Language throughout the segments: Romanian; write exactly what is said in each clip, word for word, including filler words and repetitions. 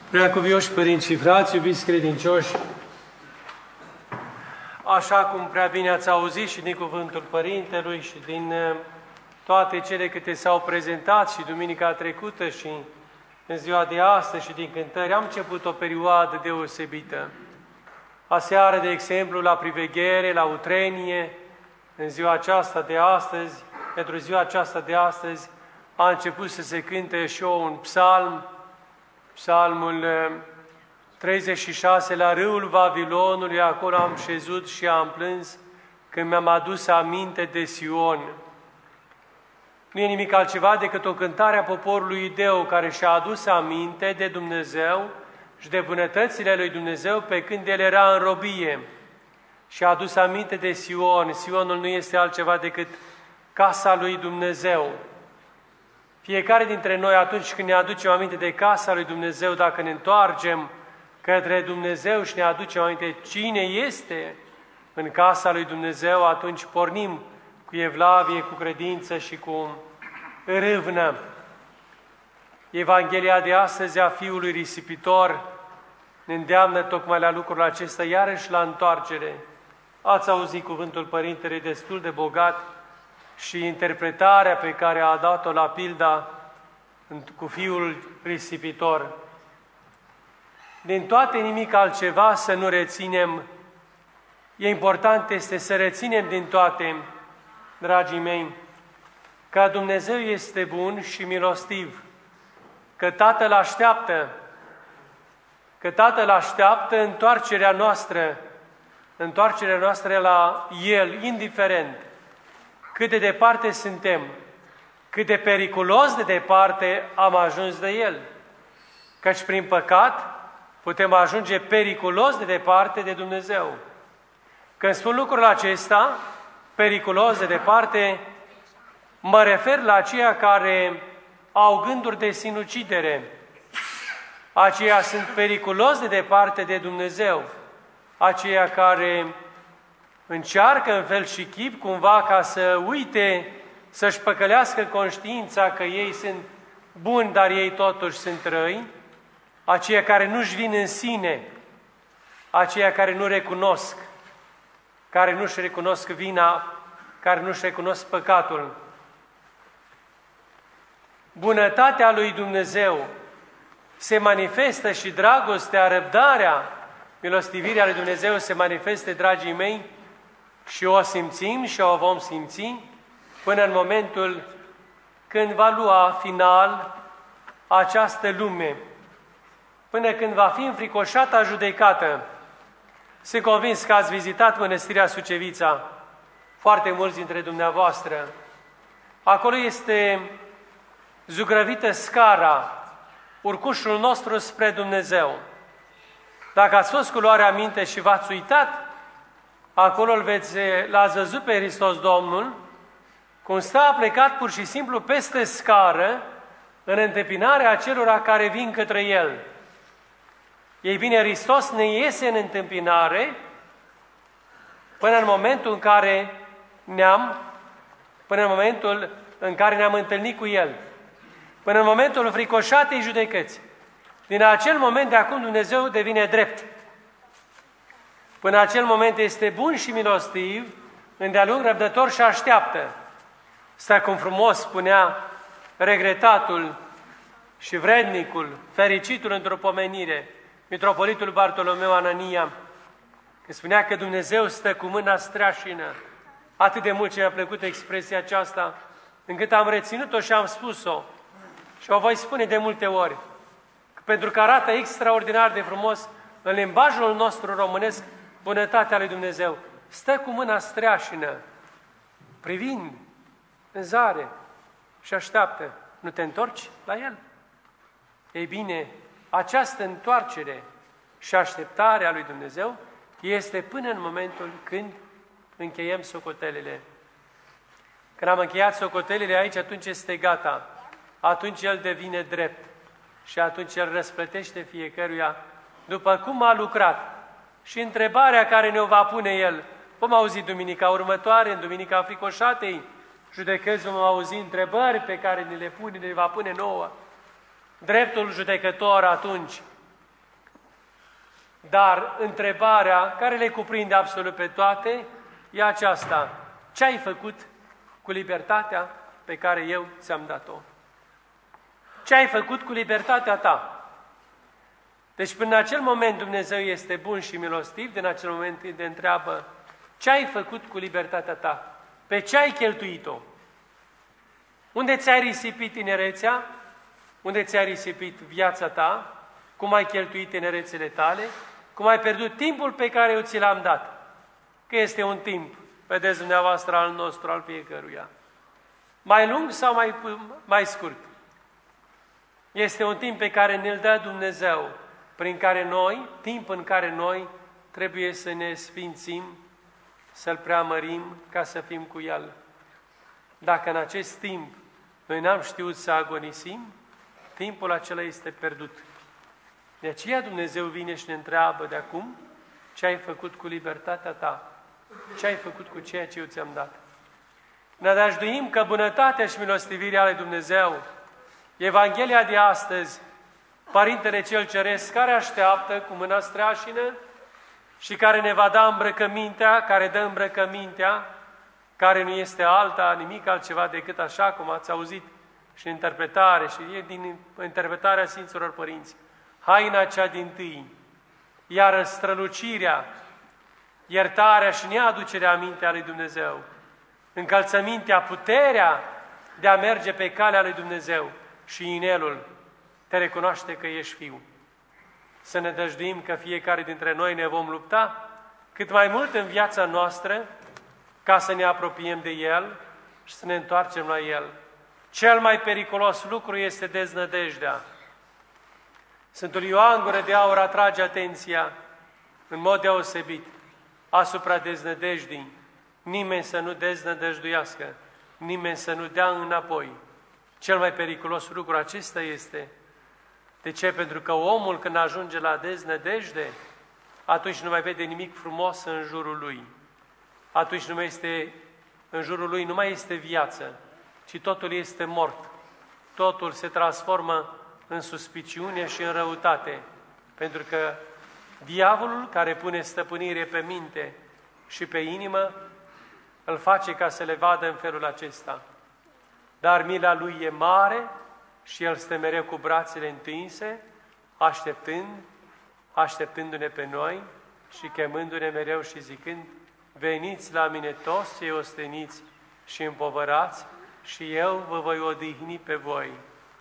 Preacuvioși părinți și frați, iubiți credincioși, așa cum prea bine ați auzit și din cuvântul Părintelui și din toate cele câte s-au prezentat și duminica trecută și în ziua de astăzi și din cântări, am început o perioadă deosebită. Aseară, de exemplu, la priveghere, la utrenie, în ziua aceasta de astăzi, pentru ziua aceasta de astăzi, a început să se cânte și eu un psalm, psalmul treizeci și șase, la râul Vavilonului, acolo am șezut și am plâns când mi-am adus aminte de Sion. Nu e nimic altceva decât o cântare a poporului Ideu, care și-a adus aminte de Dumnezeu și de bunătățile lui Dumnezeu pe când el era în robie. Și-a adus aminte de Sion. Sionul nu este altceva decât casa lui Dumnezeu. Fiecare dintre noi, atunci când ne aducem aminte de casa lui Dumnezeu, dacă ne întoarcem către Dumnezeu și ne aducem aminte cine este în casa lui Dumnezeu, atunci pornim cu evlavie, cu credință și cu râvnă. Evanghelia de astăzi a fiului risipitor ne îndeamnă tocmai la lucrul acesta, iarăși la întoarcere. Ați auzit cuvântul Părintele destul de bogat și interpretarea pe care a dat-o la pilda cu fiul risipitor. Din toate nimic altceva să nu reținem. E important este să reținem din toate, dragii mei, că Dumnezeu este bun și milostiv, că Tatăl așteaptă, că Tatăl așteaptă întoarcerea noastră, întoarcerea noastră la El, indiferent cât de departe suntem, cât de periculos de departe am ajuns de El. Căci prin păcat putem ajunge periculos de departe de Dumnezeu. Când spun lucrul acesta, periculos de departe, mă refer la aceia care au gânduri de sinucidere. Aceia sunt periculos de departe de Dumnezeu. Aceia care încearcă în fel și chip cumva ca să uite, să-și păcălească conștiința că ei sunt buni, dar ei totuși sunt răi. Aceia care nu-și vin în sine, aceia care nu recunosc, care nu-și recunosc vina, care nu-și recunosc păcatul. Bunătatea lui Dumnezeu se manifestă și dragostea, răbdarea, milostivirea lui Dumnezeu se manifestă, dragii mei, și o simțim și o vom simți până în momentul când va lua final această lume, până când va fi înfricoșată judecată. Sunt convins că ați vizitat Mănăstirea Sucevița, foarte mulți dintre dumneavoastră. Acolo este zugrăvită scara, urcușul nostru spre Dumnezeu. Dacă ați fost cu luarea minte și v-ați uitat, acolo îl veți, l-ați văzut pe Hristos Domnul, cum stă plecat pur și simplu peste scară, în întâmpinarea acelora care vin către El. Ei bine, Hristos ne iese în întâmpinare până în momentul în care ne-am, până în momentul în care ne-am întâlnit cu El, până în momentul înfricoșatei judecăți. Din acel moment de acum Dumnezeu devine drept. Până acel moment este bun și milostiv, îndealung răbdător și așteaptă. Stă cum frumos spunea regretatul și vrednicul, fericitul într-o pomenire, mitropolitul Bartolomeu Anania, că spunea că Dumnezeu stă cu mâna streașină. Atât de mult ce mi-a plăcut expresia aceasta, încât am reținut-o și am spus-o. Și o voi spune de multe ori, că pentru că arată extraordinar de frumos în limbajul nostru românesc bunătatea lui Dumnezeu. Stă cu mâna streașină, privind în zare și așteaptă. Nu te întorci la El? Ei bine, această întoarcere și așteptare a lui Dumnezeu este până în momentul când încheiem socotelele. Când am încheiat socotelele aici, atunci este gata. Atunci El devine drept și atunci El răsplătește fiecăruia după cum a lucrat. Și întrebarea care ne-o va pune El, vom auzi duminica următoare, în duminica fricoșatei judecăți, vom auzi întrebări pe care ne le pune, ne le va pune nouă. Dreptul judecător atunci Dar întrebarea care le cuprinde absolut pe toate e aceasta: ce ai făcut cu libertatea pe care eu ți-am dat-o? Ce ai făcut cu libertatea ta? Deci până în acel moment Dumnezeu este bun și milostiv, din acel moment te întreabă: ce ai făcut cu libertatea ta? Pe ce ai cheltuit-o? Unde ți-ai risipit tinerețea? Unde ți-ai risipit viața ta? Cum ai cheltuit tinerețele tale? Cum ai pierdut timpul pe care eu ți l-am dat? Că este un timp, vedeți dumneavoastră, al nostru, al fiecăruia. Mai lung sau mai, mai scurt? Este un timp pe care ne-l dă Dumnezeu, prin care noi, timp în care noi trebuie să ne sfințim, să-L preamărim ca să fim cu El. Dacă în acest timp noi n-am știut să agonisim, timpul acela este pierdut. De aceea Dumnezeu vine și ne întreabă de acum: ce ai făcut cu libertatea ta? Ce ai făcut cu ceea ce eu ți-am dat? Nădăjduim că bunătatea și milostivirea lui Dumnezeu, Evanghelia de astăzi, Părintele Cel Ceresc, care așteaptă cu mâna streașină și care ne va da îmbrăcămintea, care dă îmbrăcămintea, care nu este alta, nimic altceva decât așa cum ați auzit și în interpretare, și e din interpretarea Sfinților Părinți, haina cea dintâi, iar strălucirea, iertarea și neaducerea amintea lui Dumnezeu, încălțămintea, puterea de a merge pe calea lui Dumnezeu și inelul te recunoaște că ești fiu. Să ne dăjduim că fiecare dintre noi ne vom lupta cât mai mult în viața noastră ca să ne apropiem de El și să ne întoarcem la El. Cel mai periculos lucru este deznădejdea. Sfântul Ioan Gură de Aur atrage atenția în mod deosebit asupra deznădejdii. Nimeni să nu deznădăjduiască, nimeni să nu dea înapoi. Cel mai periculos lucru acesta este. De ce? Pentru că omul, când ajunge la deznădejde, atunci nu mai vede nimic frumos în jurul lui. Atunci nu mai este, în jurul lui nu mai este viață, ci totul este mort. Totul se transformă în suspiciune și în răutate, pentru că diavolul, care pune stăpânire pe minte și pe inimă, îl face ca să le vadă în felul acesta. Dar mila lui e mare și el stă mereu cu brațele întinse, așteptând, așteptându-ne pe noi și chemându-ne mereu și zicând: veniți la mine toți cei osteniți și împovărați și eu vă voi odihni pe voi.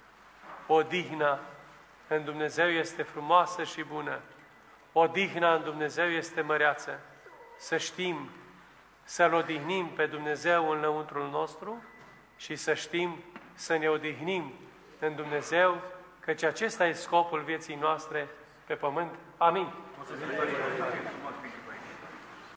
Odihna în Dumnezeu este frumoasă și bună. Odihna în Dumnezeu este măreață. Să știm să-L odihnim pe Dumnezeu în lăuntrul nostru și să știm să ne odihnim în Dumnezeu, căci acesta e scopul vieții noastre pe pământ. Amin.